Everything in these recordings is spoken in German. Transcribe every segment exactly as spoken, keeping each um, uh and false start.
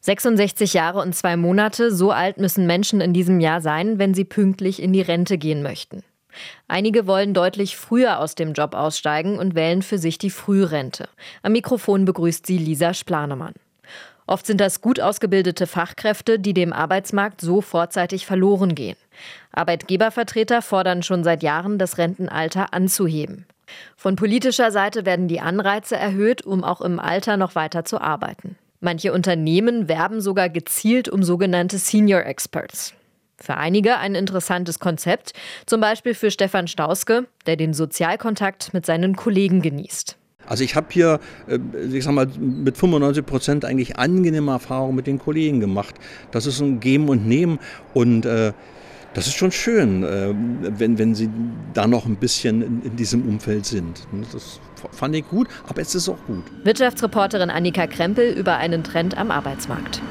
sechsundsechzig Jahre und zwei Monate, so alt müssen Menschen in diesem Jahr sein, wenn sie pünktlich in die Rente gehen möchten. Einige wollen deutlich früher aus dem Job aussteigen und wählen für sich die Frührente. Am Mikrofon begrüßt sie Lisa Splanemann. Oft sind das gut ausgebildete Fachkräfte, die dem Arbeitsmarkt so vorzeitig verloren gehen. Arbeitgebervertreter fordern schon seit Jahren, das Rentenalter anzuheben. Von politischer Seite werden die Anreize erhöht, um auch im Alter noch weiter zu arbeiten. Manche Unternehmen werben sogar gezielt um sogenannte Senior Experts. Für einige ein interessantes Konzept, zum Beispiel für Stefan Stauske, der den Sozialkontakt mit seinen Kollegen genießt. Also ich habe hier, ich sag mal, mit fünfundneunzig Prozent eigentlich angenehme Erfahrungen mit den Kollegen gemacht. Das ist ein Geben und Nehmen und äh, das ist schon schön, äh, wenn, wenn sie da noch ein bisschen in, in diesem Umfeld sind. Das fand ich gut, aber es ist auch gut. Wirtschaftsreporterin Annika Krempel über einen Trend am Arbeitsmarkt.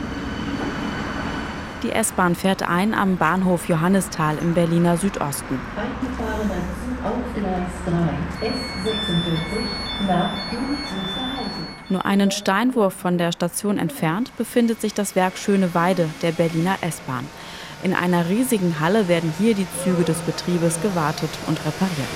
Die S-Bahn fährt ein am Bahnhof Johannisthal im Berliner Südosten. Nur einen Steinwurf von der Station entfernt befindet sich das Werk Schöneweide der Berliner S-Bahn. In einer riesigen Halle werden hier die Züge des Betriebes gewartet und repariert.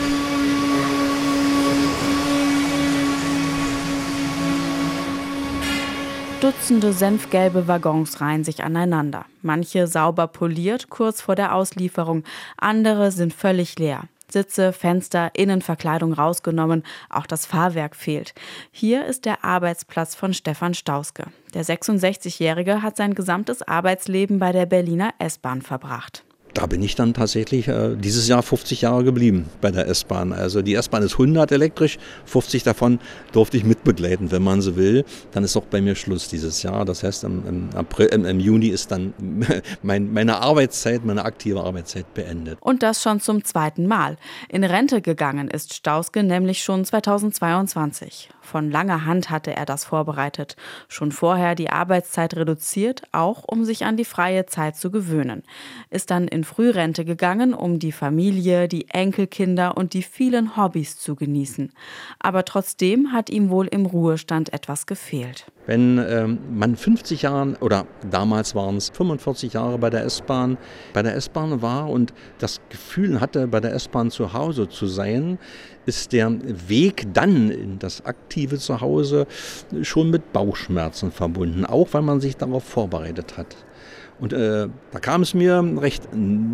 Dutzende senfgelbe Waggons reihen sich aneinander. Manche sauber poliert, kurz vor der Auslieferung. Andere sind völlig leer. Sitze, Fenster, Innenverkleidung rausgenommen. Auch das Fahrwerk fehlt. Hier ist der Arbeitsplatz von Stefan Stauske. Der sechsundsechzigjährige hat sein gesamtes Arbeitsleben bei der Berliner S-Bahn verbracht. Da bin ich dann tatsächlich äh, dieses Jahr fünfzig Jahre geblieben bei der S-Bahn. Also die S-Bahn ist hundert elektrisch, fünfzig davon durfte ich mitbegleiten, wenn man so will. Dann ist auch bei mir Schluss dieses Jahr. Das heißt, im, im, April, im, im Juni ist dann mein, meine Arbeitszeit, meine aktive Arbeitszeit beendet. Und das schon zum zweiten Mal. In Rente gegangen ist Stauske nämlich schon zweitausendzweiundzwanzig. Von langer Hand hatte er das vorbereitet. Schon vorher die Arbeitszeit reduziert, auch um sich an die freie Zeit zu gewöhnen. Ist dann in Frührente gegangen, um die Familie, die Enkelkinder und die vielen Hobbys zu genießen. Aber trotzdem hat ihm wohl im Ruhestand etwas gefehlt. Wenn ähm, man fünfzig Jahre oder damals waren es fünfundvierzig Jahre bei der S-Bahn, bei der S-Bahn war und das Gefühl hatte, bei der S-Bahn zu Hause zu sein, ist der Weg dann in das aktive Zuhause schon mit Bauchschmerzen verbunden, auch weil man sich darauf vorbereitet hat. Und äh, da kam es mir recht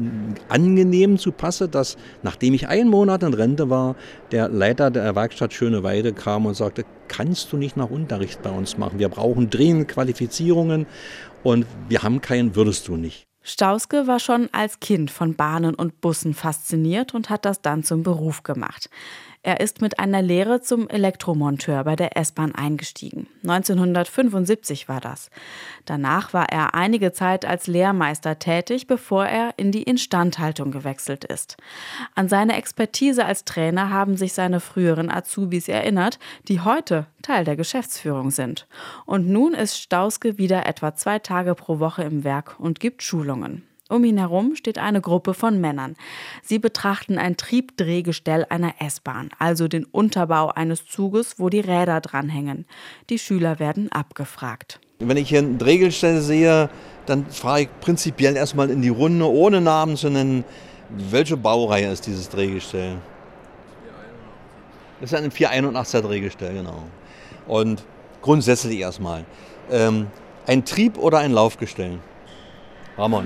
angenehm zu Passe, dass nachdem ich einen Monat in Rente war, der Leiter der Werkstatt Schöneweide kam und sagte, kannst du nicht noch Unterricht bei uns machen? Wir brauchen dringend Qualifizierungen und wir haben keinen, würdest du nicht. Stauske war schon als Kind von Bahnen und Bussen fasziniert und hat das dann zum Beruf gemacht. Er ist mit einer Lehre zum Elektromonteur bei der S-Bahn eingestiegen. neunzehnhundertfünfundsiebzig war das. Danach war er einige Zeit als Lehrmeister tätig, bevor er in die Instandhaltung gewechselt ist. An seine Expertise als Trainer haben sich seine früheren Azubis erinnert, die heute Teil der Geschäftsführung sind. Und nun ist Stauske wieder etwa zwei Tage pro Woche im Werk und gibt Schulungen. Um ihn herum steht eine Gruppe von Männern. Sie betrachten ein Triebdrehgestell einer S-Bahn, also den Unterbau eines Zuges, wo die Räder dranhängen. Die Schüler werden abgefragt. Wenn ich hier ein Drehgestell sehe, dann frage ich prinzipiell erstmal in die Runde, ohne Namen zu nennen, welche Baureihe ist dieses Drehgestell? Das ist ein vierhunderteinundachtziger Drehgestell, genau. Und grundsätzlich erstmal, ähm, ein Trieb- oder ein Laufgestell? Ramon.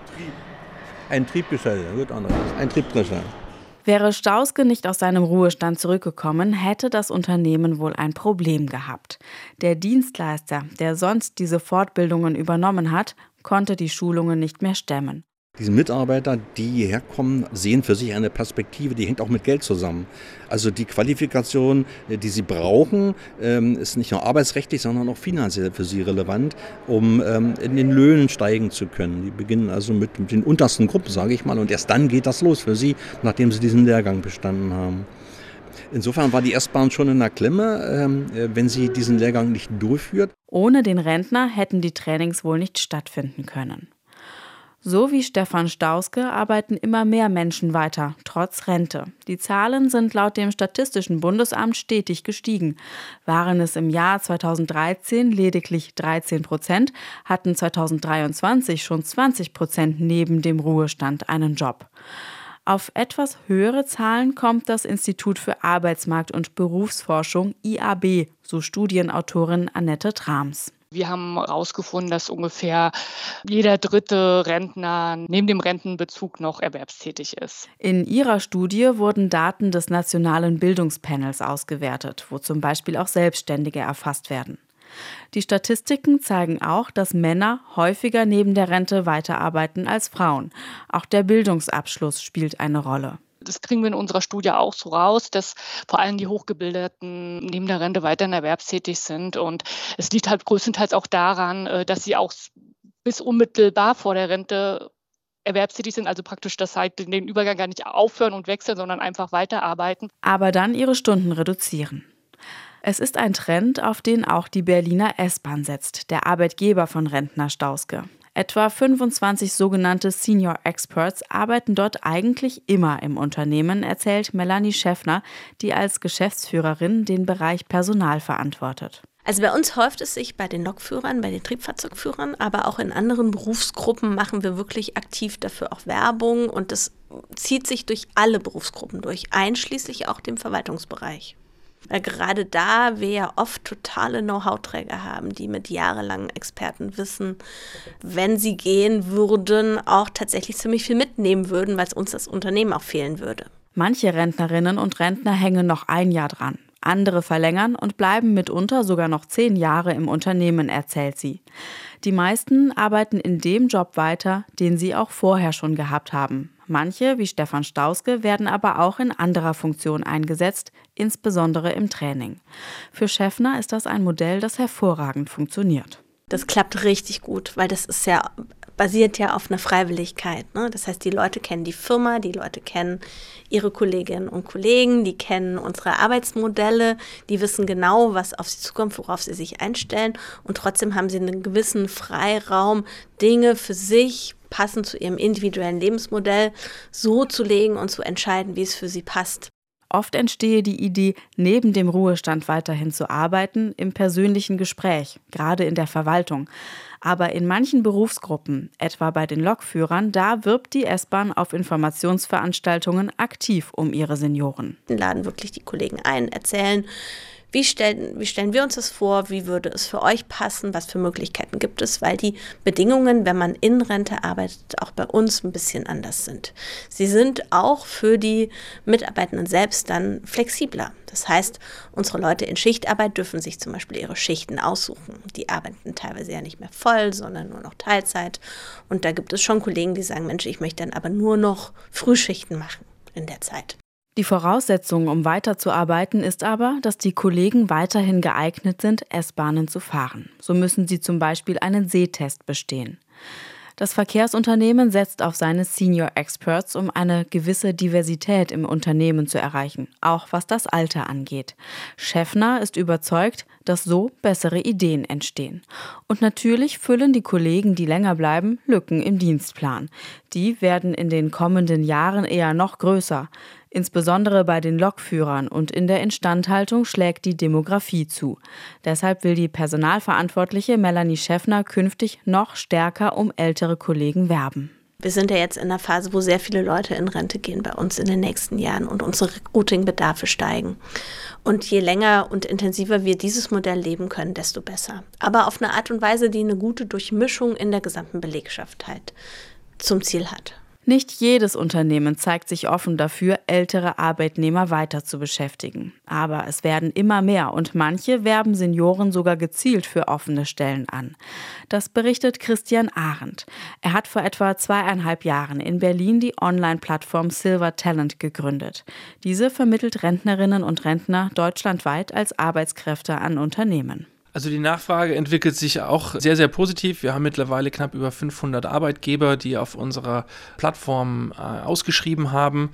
Ein Triebgestell, gut anderes. Ein Triebgestell. Wäre Stauske nicht aus seinem Ruhestand zurückgekommen, hätte das Unternehmen wohl ein Problem gehabt. Der Dienstleister, der sonst diese Fortbildungen übernommen hat, konnte die Schulungen nicht mehr stemmen. Diese Mitarbeiter, die hierher kommen, sehen für sich eine Perspektive, die hängt auch mit Geld zusammen. Also die Qualifikation, die sie brauchen, ist nicht nur arbeitsrechtlich, sondern auch finanziell für sie relevant, um in den Löhnen steigen zu können. Die beginnen also mit den untersten Gruppen, sage ich mal, und erst dann geht das los für sie, nachdem sie diesen Lehrgang bestanden haben. Insofern war die S-Bahn schon in der Klemme, wenn sie diesen Lehrgang nicht durchführt. Ohne den Rentner hätten die Trainings wohl nicht stattfinden können. So wie Stefan Stauske arbeiten immer mehr Menschen weiter, trotz Rente. Die Zahlen sind laut dem Statistischen Bundesamt stetig gestiegen. Waren es im Jahr zweitausenddreizehn lediglich dreizehn Prozent, hatten zweitausenddreiundzwanzig schon zwanzig Prozent neben dem Ruhestand einen Job. Auf etwas höhere Zahlen kommt das Institut für Arbeitsmarkt- und Berufsforschung I A B, so Studienautorin Annette Trams. Wir haben herausgefunden, dass ungefähr jeder dritte Rentner neben dem Rentenbezug noch erwerbstätig ist. In ihrer Studie wurden Daten des Nationalen Bildungspanels ausgewertet, wo zum Beispiel auch Selbstständige erfasst werden. Die Statistiken zeigen auch, dass Männer häufiger neben der Rente weiterarbeiten als Frauen. Auch der Bildungsabschluss spielt eine Rolle. Das kriegen wir in unserer Studie auch so raus, dass vor allem die Hochgebildeten neben der Rente weiterhin erwerbstätig sind. Und es liegt halt größtenteils auch daran, dass sie auch bis unmittelbar vor der Rente erwerbstätig sind, also praktisch das halt den Übergang gar nicht aufhören und wechseln, sondern einfach weiterarbeiten. Aber dann ihre Stunden reduzieren. Es ist ein Trend, auf den auch die Berliner S-Bahn setzt, der Arbeitgeber von Rentner Stauske. Etwa fünfundzwanzig sogenannte Senior Experts arbeiten dort eigentlich immer im Unternehmen, erzählt Melanie Schäffner, die als Geschäftsführerin den Bereich Personal verantwortet. Also bei uns häuft es sich bei den Lokführern, bei den Triebfahrzeugführern, aber auch in anderen Berufsgruppen machen wir wirklich aktiv dafür auch Werbung und das zieht sich durch alle Berufsgruppen durch, einschließlich auch dem Verwaltungsbereich. Weil gerade da wir ja oft totale Know-how-Träger haben, die mit jahrelangen Expertenwissen, wenn sie gehen würden, auch tatsächlich ziemlich viel mitnehmen würden, weil es uns das Unternehmen auch fehlen würde. Manche Rentnerinnen und Rentner hängen noch ein Jahr dran. Andere verlängern und bleiben mitunter sogar noch zehn Jahre im Unternehmen, erzählt sie. Die meisten arbeiten in dem Job weiter, den sie auch vorher schon gehabt haben. Manche, wie Stefan Stauske, werden aber auch in anderer Funktion eingesetzt, insbesondere im Training. Für Schäffner ist das ein Modell, das hervorragend funktioniert. Das klappt richtig gut, weil das ist ja basiert ja auf einer Freiwilligkeit, ne? Das heißt, die Leute kennen die Firma, die Leute kennen ihre Kolleginnen und Kollegen, die kennen unsere Arbeitsmodelle, die wissen genau, was auf sie zukommt, worauf sie sich einstellen und trotzdem haben sie einen gewissen Freiraum, Dinge für sich passend zu ihrem individuellen Lebensmodell so zu legen und zu entscheiden, wie es für sie passt. Oft entstehe die Idee, neben dem Ruhestand weiterhin zu arbeiten, im persönlichen Gespräch, gerade in der Verwaltung. Aber in manchen Berufsgruppen, etwa bei den Lokführern, da wirbt die S-Bahn auf Informationsveranstaltungen aktiv um ihre Senioren. Wir laden wirklich die Kollegen ein, erzählen, Wie stellen, wie stellen wir uns das vor? Wie würde es für euch passen? Was für Möglichkeiten gibt es? Weil die Bedingungen, wenn man in Rente arbeitet, auch bei uns ein bisschen anders sind. Sie sind auch für die Mitarbeitenden selbst dann flexibler. Das heißt, unsere Leute in Schichtarbeit dürfen sich zum Beispiel ihre Schichten aussuchen. Die arbeiten teilweise ja nicht mehr voll, sondern nur noch Teilzeit. Und da gibt es schon Kollegen, die sagen, Mensch, ich möchte dann aber nur noch Frühschichten machen in der Zeit. Die Voraussetzung, um weiterzuarbeiten, ist aber, dass die Kollegen weiterhin geeignet sind, S-Bahnen zu fahren. So müssen sie zum Beispiel einen Sehtest bestehen. Das Verkehrsunternehmen setzt auf seine Senior Experts, um eine gewisse Diversität im Unternehmen zu erreichen, auch was das Alter angeht. Schäffner ist überzeugt, dass so bessere Ideen entstehen. Und natürlich füllen die Kollegen, die länger bleiben, Lücken im Dienstplan. Die werden in den kommenden Jahren eher noch größer. Insbesondere bei den Lokführern und in der Instandhaltung schlägt die Demografie zu. Deshalb will die Personalverantwortliche Melanie Schäffner künftig noch stärker um ältere Kollegen werben. Wir sind ja jetzt in einer Phase, wo sehr viele Leute in Rente gehen bei uns in den nächsten Jahren und unsere Recruiting-Bedarfe steigen. Und je länger und intensiver wir dieses Modell leben können, desto besser. Aber auf eine Art und Weise, die eine gute Durchmischung in der gesamten Belegschaft halt zum Ziel hat. Nicht jedes Unternehmen zeigt sich offen dafür, ältere Arbeitnehmer weiter zu beschäftigen. Aber es werden immer mehr und manche werben Senioren sogar gezielt für offene Stellen an. Das berichtet Christian Arendt. Er hat vor etwa zweieinhalb Jahren in Berlin die Online-Plattform Silver Talent gegründet. Diese vermittelt Rentnerinnen und Rentner deutschlandweit als Arbeitskräfte an Unternehmen. Also die Nachfrage entwickelt sich auch sehr, sehr positiv. Wir haben mittlerweile knapp über fünfhundert Arbeitgeber, die auf unserer Plattform äh, ausgeschrieben haben.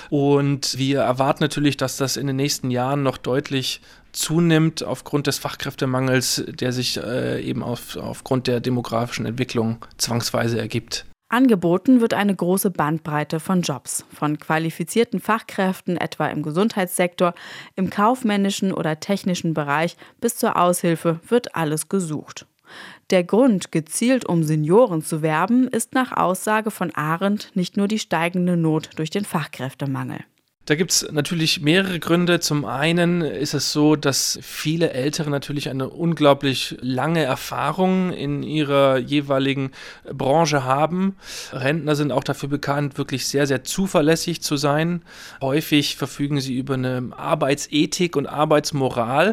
Und wir erwarten natürlich, dass das in den nächsten Jahren noch deutlich zunimmt aufgrund des Fachkräftemangels, der sich äh, eben auf, aufgrund der demografischen Entwicklung zwangsweise ergibt. Angeboten wird eine große Bandbreite von Jobs, von qualifizierten Fachkräften etwa im Gesundheitssektor, im kaufmännischen oder technischen Bereich bis zur Aushilfe wird alles gesucht. Der Grund, gezielt um Senioren zu werben, ist nach Aussage von Arendt nicht nur die steigende Not durch den Fachkräftemangel. Da gibt es natürlich mehrere Gründe. Zum einen ist es so, dass viele Ältere natürlich eine unglaublich lange Erfahrung in ihrer jeweiligen Branche haben. Rentner sind auch dafür bekannt, wirklich sehr, sehr zuverlässig zu sein. Häufig verfügen sie über eine Arbeitsethik und Arbeitsmoral,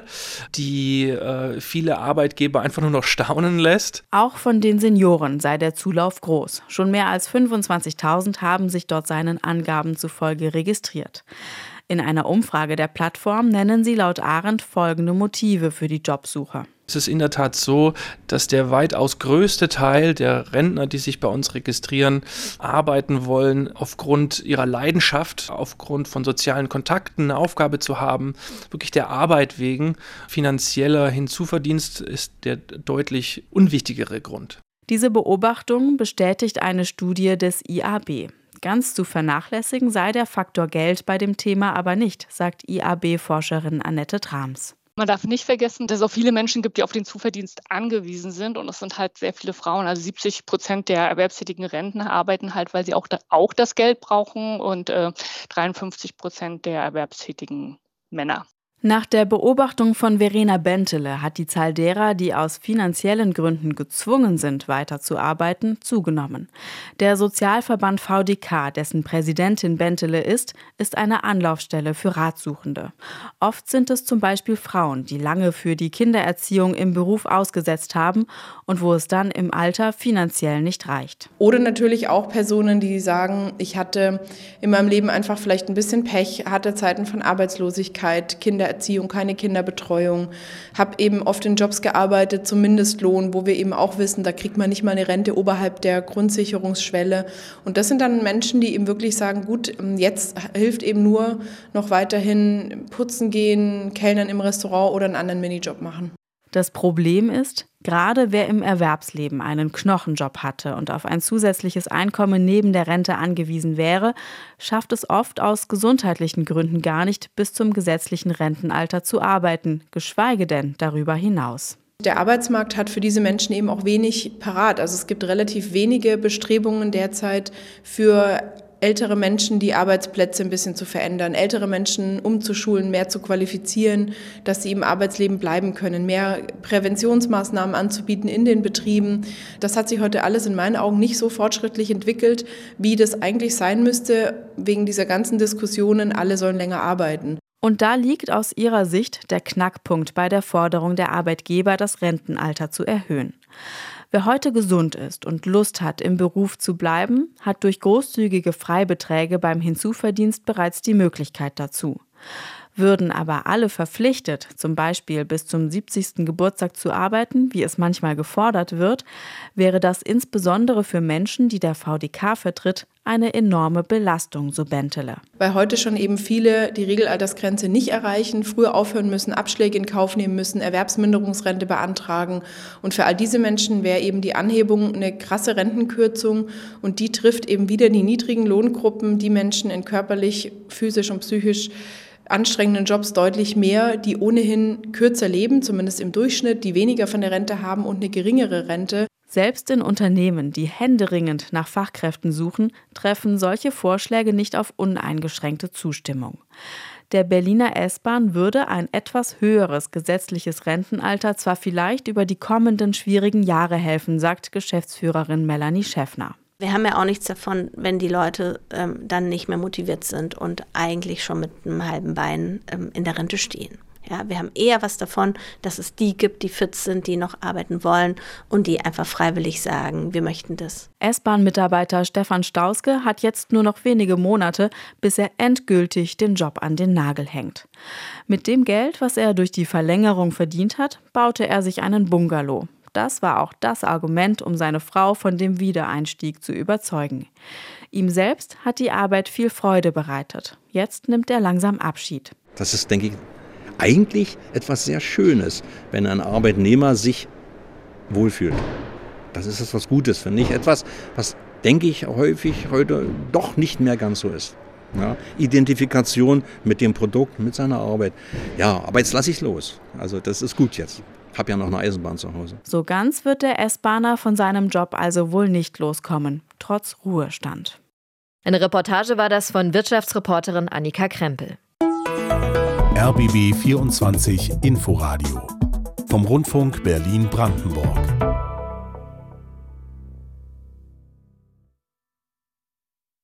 die äh, viele Arbeitgeber einfach nur noch staunen lässt. Auch von den Senioren sei der Zulauf groß. Schon mehr als fünfundzwanzigtausend haben sich dort seinen Angaben zufolge registriert. In einer Umfrage der Plattform nennen sie laut Arendt folgende Motive für die Jobsuche. Es ist in der Tat so, dass der weitaus größte Teil der Rentner, die sich bei uns registrieren, arbeiten wollen aufgrund ihrer Leidenschaft, aufgrund von sozialen Kontakten, eine Aufgabe zu haben, wirklich der Arbeit wegen. Finanzieller Hinzuverdienst ist der deutlich unwichtigere Grund. Diese Beobachtung bestätigt eine Studie des I A B. Ganz zu vernachlässigen sei der Faktor Geld bei dem Thema aber nicht, sagt I A B-Forscherin Annette Trams. Man darf nicht vergessen, dass es auch viele Menschen gibt, die auf den Zuverdienst angewiesen sind. Und es sind halt sehr viele Frauen. Also siebzig Prozent der erwerbstätigen Rentner arbeiten halt, weil sie auch, da, auch das Geld brauchen. Und äh, dreiundfünfzig Prozent der erwerbstätigen Männer. Nach der Beobachtung von Verena Bentele hat die Zahl derer, die aus finanziellen Gründen gezwungen sind, weiterzuarbeiten, zugenommen. Der Sozialverband V D K, dessen Präsidentin Bentele ist, ist eine Anlaufstelle für Ratsuchende. Oft sind es zum Beispiel Frauen, die lange für die Kindererziehung im Beruf ausgesetzt haben und wo es dann im Alter finanziell nicht reicht. Oder natürlich auch Personen, die sagen, ich hatte in meinem Leben einfach vielleicht ein bisschen Pech, hatte Zeiten von Arbeitslosigkeit, Kindererziehung, keine Kinderbetreuung, habe eben oft in Jobs gearbeitet zum Mindestlohn, wo wir eben auch wissen, da kriegt man nicht mal eine Rente oberhalb der Grundsicherungsschwelle. Und das sind dann Menschen, die eben wirklich sagen, gut, jetzt hilft eben nur noch weiterhin putzen gehen, Kellnern im Restaurant oder einen anderen Minijob machen. Das Problem ist, gerade wer im Erwerbsleben einen Knochenjob hatte und auf ein zusätzliches Einkommen neben der Rente angewiesen wäre, schafft es oft aus gesundheitlichen Gründen gar nicht, bis zum gesetzlichen Rentenalter zu arbeiten, geschweige denn darüber hinaus. Der Arbeitsmarkt hat für diese Menschen eben auch wenig parat. Also es gibt relativ wenige Bestrebungen derzeit für ältere Menschen, die Arbeitsplätze ein bisschen zu verändern, ältere Menschen umzuschulen, mehr zu qualifizieren, dass sie im Arbeitsleben bleiben können, mehr Präventionsmaßnahmen anzubieten in den Betrieben. Das hat sich heute alles in meinen Augen nicht so fortschrittlich entwickelt, wie das eigentlich sein müsste, wegen dieser ganzen Diskussionen, alle sollen länger arbeiten. Und da liegt aus ihrer Sicht der Knackpunkt bei der Forderung der Arbeitgeber, das Rentenalter zu erhöhen. Wer heute gesund ist und Lust hat, im Beruf zu bleiben, hat durch großzügige Freibeträge beim Hinzuverdienst bereits die Möglichkeit dazu. Würden aber alle verpflichtet, zum Beispiel bis zum siebzigsten Geburtstag zu arbeiten, wie es manchmal gefordert wird, wäre das insbesondere für Menschen, die der V D K vertritt, eine enorme Belastung, so Bentele. Weil heute schon eben viele die Regelaltersgrenze nicht erreichen, früher aufhören müssen, Abschläge in Kauf nehmen müssen, Erwerbsminderungsrente beantragen. Und für all diese Menschen wäre eben die Anhebung eine krasse Rentenkürzung und die trifft eben wieder die niedrigen Lohngruppen, die Menschen in körperlich, physisch und psychisch anstrengenden Jobs deutlich mehr, die ohnehin kürzer leben, zumindest im Durchschnitt, die weniger von der Rente haben und eine geringere Rente. Selbst in Unternehmen, die händeringend nach Fachkräften suchen, treffen solche Vorschläge nicht auf uneingeschränkte Zustimmung. Der Berliner S-Bahn würde ein etwas höheres gesetzliches Rentenalter zwar vielleicht über die kommenden schwierigen Jahre helfen, sagt Geschäftsführerin Melanie Schäffner. Wir haben ja auch nichts davon, wenn die Leute ähm, dann nicht mehr motiviert sind und eigentlich schon mit einem halben Bein ähm, in der Rente stehen. Ja, wir haben eher was davon, dass es die gibt, die fit sind, die noch arbeiten wollen und die einfach freiwillig sagen, wir möchten das. S-Bahn-Mitarbeiter Stefan Stauske hat jetzt nur noch wenige Monate, bis er endgültig den Job an den Nagel hängt. Mit dem Geld, was er durch die Verlängerung verdient hat, baute er sich einen Bungalow. Das war auch das Argument, um seine Frau von dem Wiedereinstieg zu überzeugen. Ihm selbst hat die Arbeit viel Freude bereitet. Jetzt nimmt er langsam Abschied. Das ist, denke ich, eigentlich etwas sehr Schönes, wenn ein Arbeitnehmer sich wohlfühlt. Das ist etwas Gutes, finde ich. Etwas, was denke ich, häufig heute doch nicht mehr ganz so ist. Ja, Identifikation mit dem Produkt, mit seiner Arbeit. Ja, aber jetzt lasse ich los. Also das ist gut jetzt. Hab ja noch eine Eisenbahn zu Hause. So ganz wird der S-Bahner von seinem Job also wohl nicht loskommen, trotz Ruhestand. Eine Reportage war das von Wirtschaftsreporterin Annika Krempel. R B B vierundzwanzig Inforadio vom Rundfunk Berlin-Brandenburg.